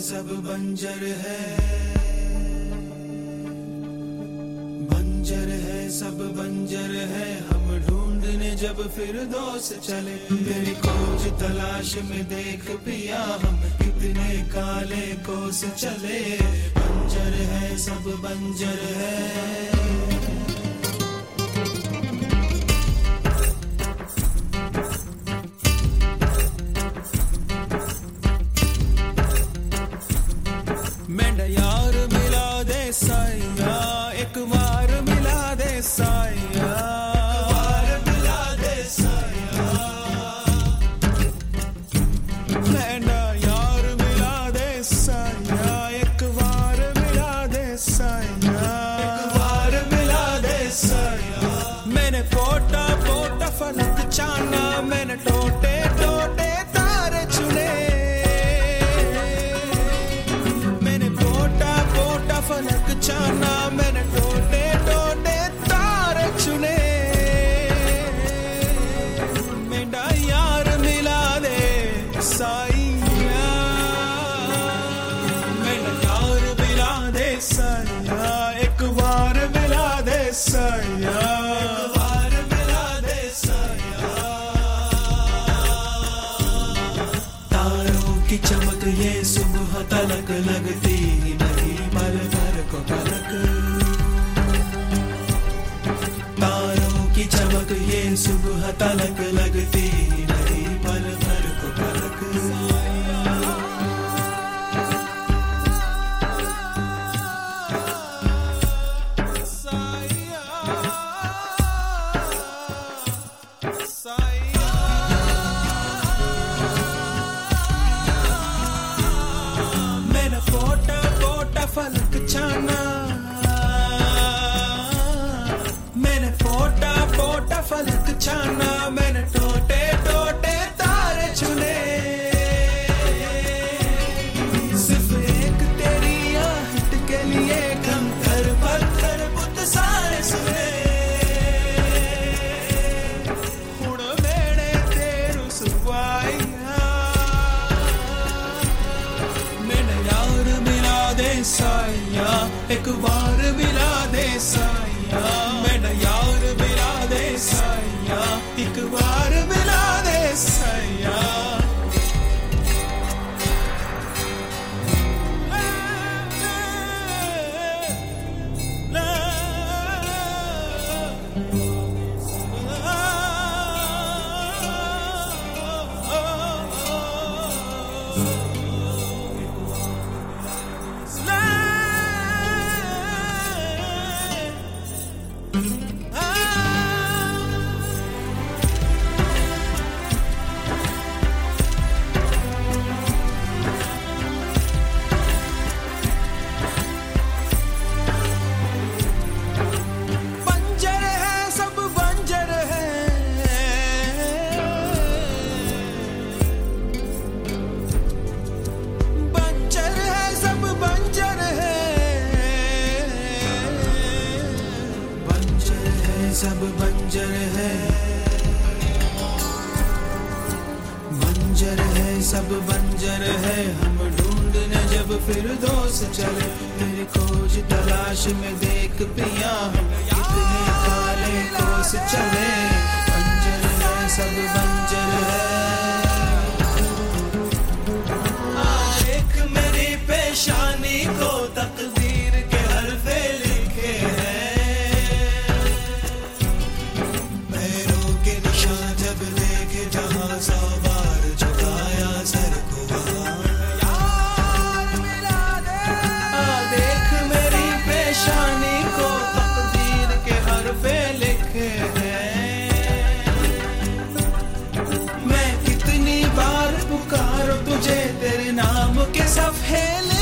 सब बंजर है, बंजर है सब बंजर है। हम ढूंढने जब फिर दोस्त चले, तेरी खोज तलाश में देख पिया हम कितने काले कोस चले। बंजर है सब बंजर है। मेरा यार मिला दे साया, एक बार मिला दे साया, बार मिला दे साया। मेरा यार मिला दे साया, एक बार मिला दे साया, एक बार मिला दे साया। मैंने पोटा पोटा फलक चाना, मैंने टोटे टोटे तारे चुने। फलक चाना, मैंने टोटे टोटे तारे चुने। मेरा यार मिला दे साया, मेरा यार मिला दे साया, एक बार मिला दे साया, एक बार मिला दे साया। तारों की चमक ये सुबह तलक लगती नहीं, पल भर को पलक। तारों की चमक ये सुबह तलक लगती नहीं, पल भर को पलक। मैंने पोटा पोटा फलक चाना, मैंने पोटा पोटा फलक चाना, मैंने टोटे टोटे तारे चुने। सिर्फ एक तेरी आहट के लिए कंकर पत्थर बुत सारे सुने। हुण मेरे तेरू सुवाइया, मैंने यार मिला दे साया, एक बार मिला दे साया। मैंने यार मिला दे साया, एक बार मिला दे साया। बंजर है सब बंजर है, बंजर है सब बंजर है, बंजर है सब बंजर है, बंजर है सब बंजर है। हम ढूंढने जब फिर दोस्त चले, तेरी खोज तलाश में देख पिया हम कितने काले कोस चले। बंजर है सब बंजर है। देख मेरी पेशानी को तकदीर के हरफे लिखे हैं, पैरों के निशान जब लेके जहां 100 बार झुकाया सर को वहां। देख मेरी पेशानी को तकदीर के हरफे लिखे हैं, मैं कितनी बार पुकारूं तुझे तेरे नाम के सफ़े।